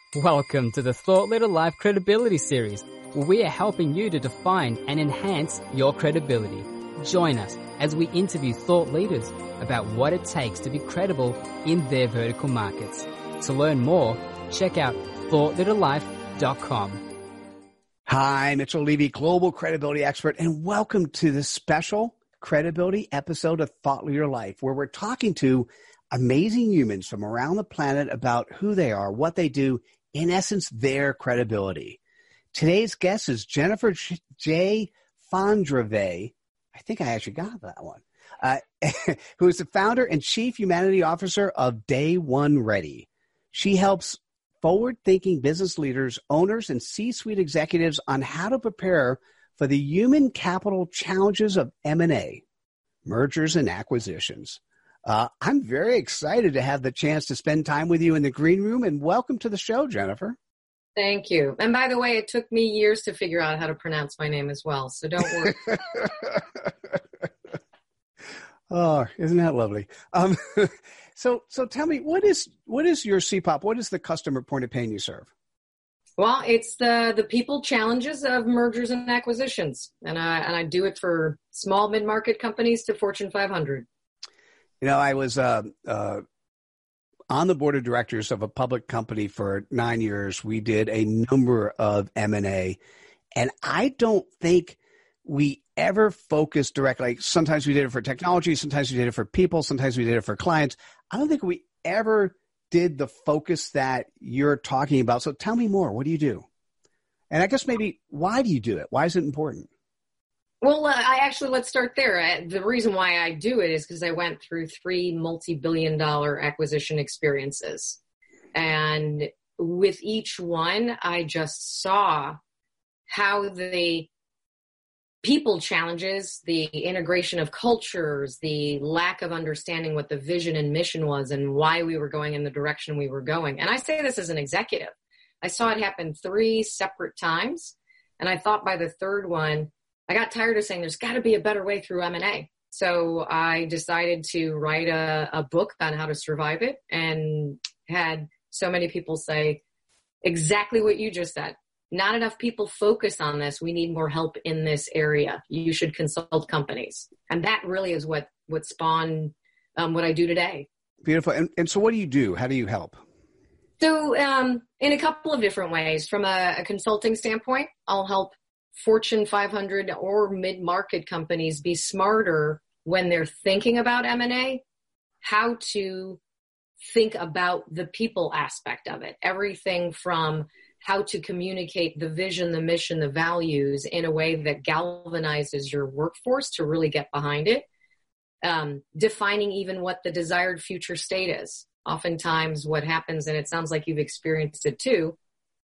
Welcome to the Thought Leader Life Credibility Series, where we are helping you to define and enhance your credibility. Join us as we interview thought leaders about what it takes to be credible in their vertical markets. To learn more, check out thoughtleaderlife.com. Hi, Mitchell Levy, global credibility expert, and welcome to this special credibility episode of Thought Leader Life, where we're talking to amazing humans from around the planet about who they are, what they do, in essence, their credibility. Today's guest is Jennifer J. Fondrave. I think I actually got that one. Who is the founder and chief humanity officer of Day One Ready. She helps forward-thinking business leaders, owners, and C-suite executives on how to prepare for the human capital challenges of M&A, mergers and acquisitions. I'm very excited to have the chance to spend time with you in the green room, and welcome to the show, Jennifer. Thank you. And by the way, it took me years to figure out how to pronounce my name as well, so don't worry. Oh, isn't that lovely? So tell me, what is your CPOP? What is the customer point of pain you serve? Well, it's the people challenges of mergers and acquisitions, and I do it for small mid-market companies to Fortune 500. You know, I was on the board of directors of a public company for 9 years. We did a number of M&A, and I don't think we ever focused directly. Like, sometimes we did it for technology, sometimes we did it for people, sometimes we did it for clients. I don't think we ever did the focus that you're talking about. So tell me more. What do you do? And I guess maybe, why do you do it? Why is it important? Well, let's start there. The reason why I do it is because I went through 3 multi-billion-dollar acquisition experiences. And with each one, I just saw how the people challenges, the integration of cultures, the lack of understanding what the vision and mission was and why we were going in the direction we were going. And I say this as an executive. I saw it happen 3 separate times. And I thought by the third one, I got tired of saying there's got to be a better way through M&A. So I decided to write a book on how to survive it, and had so many people say exactly what you just said. Not enough people focus on this. We need more help in this area. You should consult companies. And that really is what spawned what I do today. Beautiful. And so what do you do? How do you help? So in a couple of different ways. From a consulting standpoint, I'll help Fortune 500 or mid-market companies be smarter when they're thinking about M&A, how to think about the people aspect of it. Everything from how to communicate the vision, the mission, the values in a way that galvanizes your workforce to really get behind it. Defining even what the desired future state is. Oftentimes what happens, and it sounds like you've experienced it too,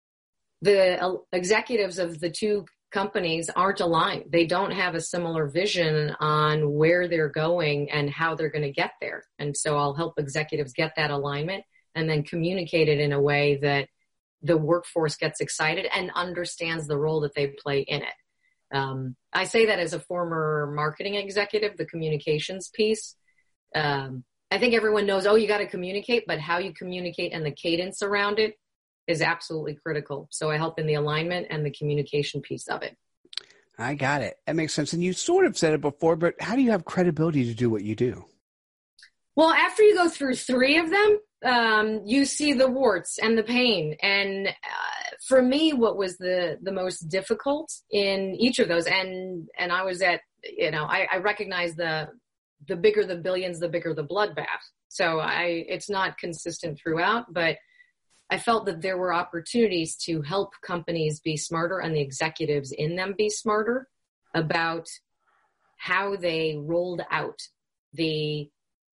the executives of the two companies aren't aligned. They don't have a similar vision on where they're going and how they're going to get there. And so I'll help executives get that alignment and then communicate it in a way that the workforce gets excited and understands the role that they play in it. I say that as a former marketing executive, the communications piece. I think everyone knows, you got to communicate, but how you communicate and the cadence around it is absolutely critical. So I help in the alignment and the communication piece of it. I got it. That makes sense. And you sort of said it before, but how do you have credibility to do what you do? Well, after you go through 3 of them, you see the warts and the pain. And for me, what was the most difficult in each of those, and I was at, I recognize the bigger the billions, the bigger the bloodbath. So it's not consistent throughout, but I felt that there were opportunities to help companies be smarter and the executives in them be smarter about how they rolled out the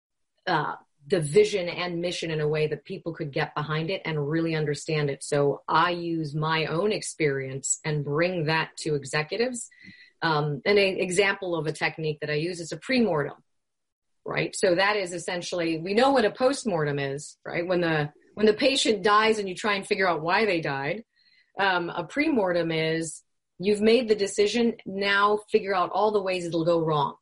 vision and mission in a way that people could get behind it and really understand it. So I use my own experience and bring that to executives. And an example of a technique that I use is a premortem, right? So that is essentially, we know what a postmortem is, right? When the patient dies and you try and figure out why they died, a premortem is you've made the decision, now figure out all the ways it'll go wrong.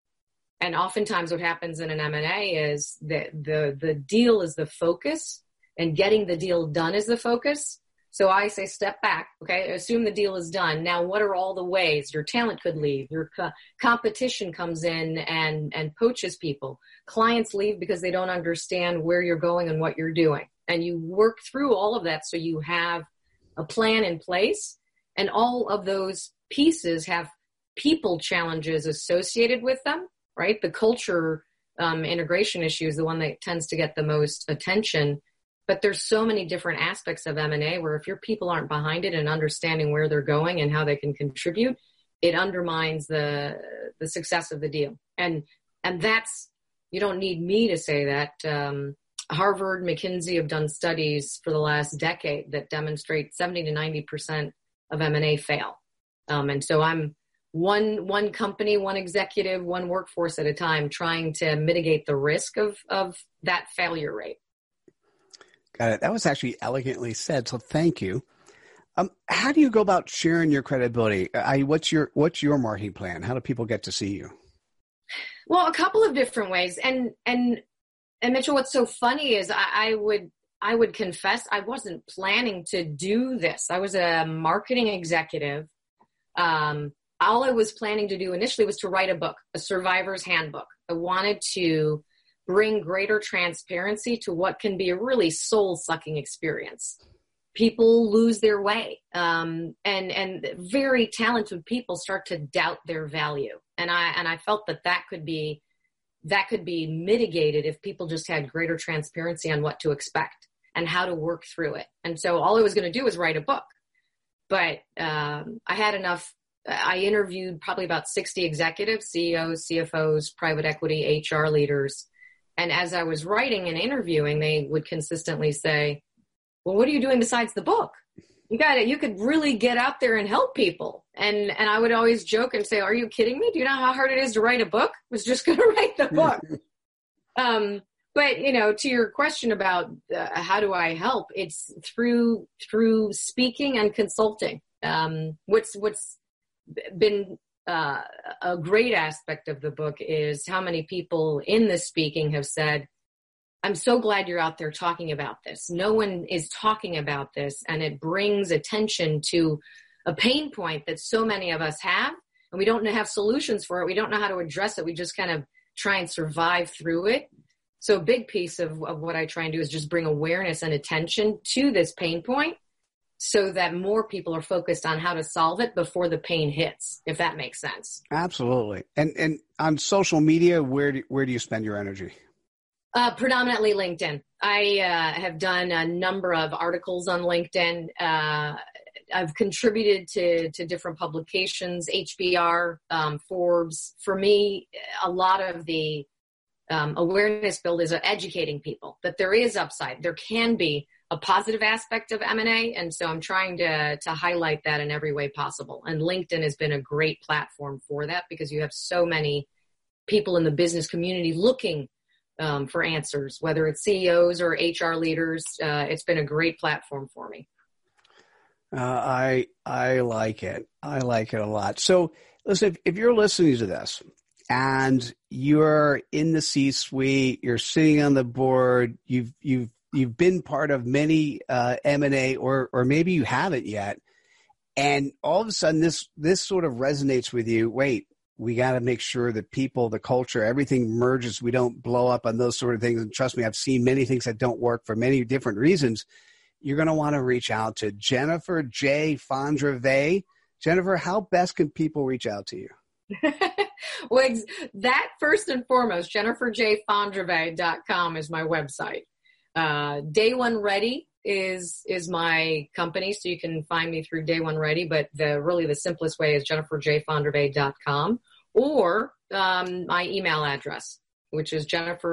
And oftentimes what happens in an M&A is that the deal is the focus and getting the deal done is the focus. So I say step back, okay, assume the deal is done. Now, what are all the ways your talent could leave? Your competition comes in and poaches people. Clients leave because they don't understand where you're going and what you're doing. And you work through all of that so you have a plan in place. And all of those pieces have people challenges associated with them, right? The culture integration issue is the one that tends to get the most attention. But there's so many different aspects of M&A where if your people aren't behind it and understanding where they're going and how they can contribute, it undermines the success of the deal. And that's, you don't need me to say that. Harvard, McKinsey have done studies for the last decade that demonstrate 70 to 90% of M&A fail. And so I'm one company, one executive, one workforce at a time trying to mitigate the risk of that failure rate. Got it. That was actually elegantly said. So thank you. How do you go about sharing your credibility? What's your marketing plan? How do people get to see you? Well, a couple of different ways. And Mitchell, what's so funny is I would confess I wasn't planning to do this. I was a marketing executive. All I was planning to do initially was to write a book, a survivor's handbook. I wanted to bring greater transparency to what can be a really soul-sucking experience. People lose their way, and very talented people start to doubt their value. And I felt that could be mitigated if people just had greater transparency on what to expect and how to work through it. And so all I was going to do was write a book. But I had enough. I interviewed probably about 60 executives, CEOs, CFOs, private equity, HR leaders. And as I was writing and interviewing, they would consistently say, well, what are you doing besides the book? You could really get out there and help people. And I would always joke and say, are you kidding me? Do you know how hard it is to write a book? I was just going to write the book. But, to your question about how do I help, it's through speaking and consulting. What's been a great aspect of the book is how many people in the speaking have said, I'm so glad you're out there talking about this. No one is talking about this, and it brings attention to a pain point that so many of us have, and we don't have solutions for it. We don't know how to address it. We just kind of try and survive through it. So a big piece of what I try and do is just bring awareness and attention to this pain point so that more people are focused on how to solve it before the pain hits, if that makes sense. Absolutely. And on social media, where do you spend your energy? Predominantly LinkedIn. I have done a number of articles on LinkedIn. I've contributed to different publications, HBR, Forbes. For me, a lot of the awareness build is educating people that there is upside. There can be a positive aspect of M&A. And so I'm trying to highlight that in every way possible. And LinkedIn has been a great platform for that because you have so many people in the business community looking for answers, whether it's CEOs or HR leaders. It's been a great platform for me. I like it. I like it a lot. So listen, if you're listening to this and you're in the C-suite, you're sitting on the board, you've been part of many M&A, or maybe you haven't yet, and all of a sudden this sort of resonates with you. Wait, we got to make sure that people, the culture, everything merges. We don't blow up on those sort of things. And trust me, I've seen many things that don't work for many different reasons. You're going to want to reach out to Jennifer J. Fondrevay. Jennifer, how best can people reach out to you? Well, that first and foremost, jenniferjfondrevay.com is my website. Day One Ready is my company, so you can find me through Day One Ready, but the simplest way is jenniferjfondrevay.com, or my email address, which is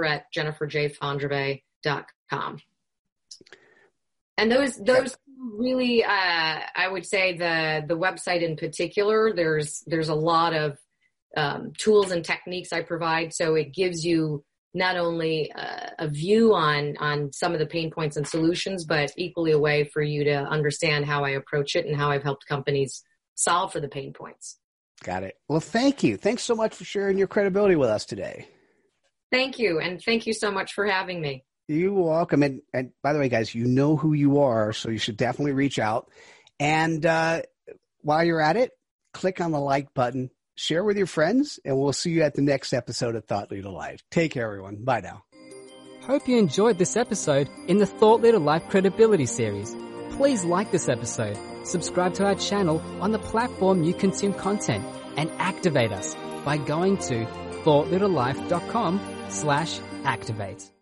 jennifer@jenniferjfondrevay.com. And those really, I would say the website in particular, there's a lot of tools and techniques I provide, so it gives you not only a view on some of the pain points and solutions, but equally a way for you to understand how I approach it and how I've helped companies solve for the pain points. Got it. Well, thank you. Thanks so much for sharing your credibility with us today. Thank you. And thank you so much for having me. You're welcome. And by the way, guys, you know who you are, so you should definitely reach out. And while you're at it, click on the like button, share with your friends, and we'll see you at the next episode of Thought Leader Life. Take care, everyone. Bye now. Hope you enjoyed this episode in the Thought Leader Life Credibility series. Please like this episode, subscribe to our channel on the platform you consume content, and activate us by going to thoughtleaderlife.com/activate.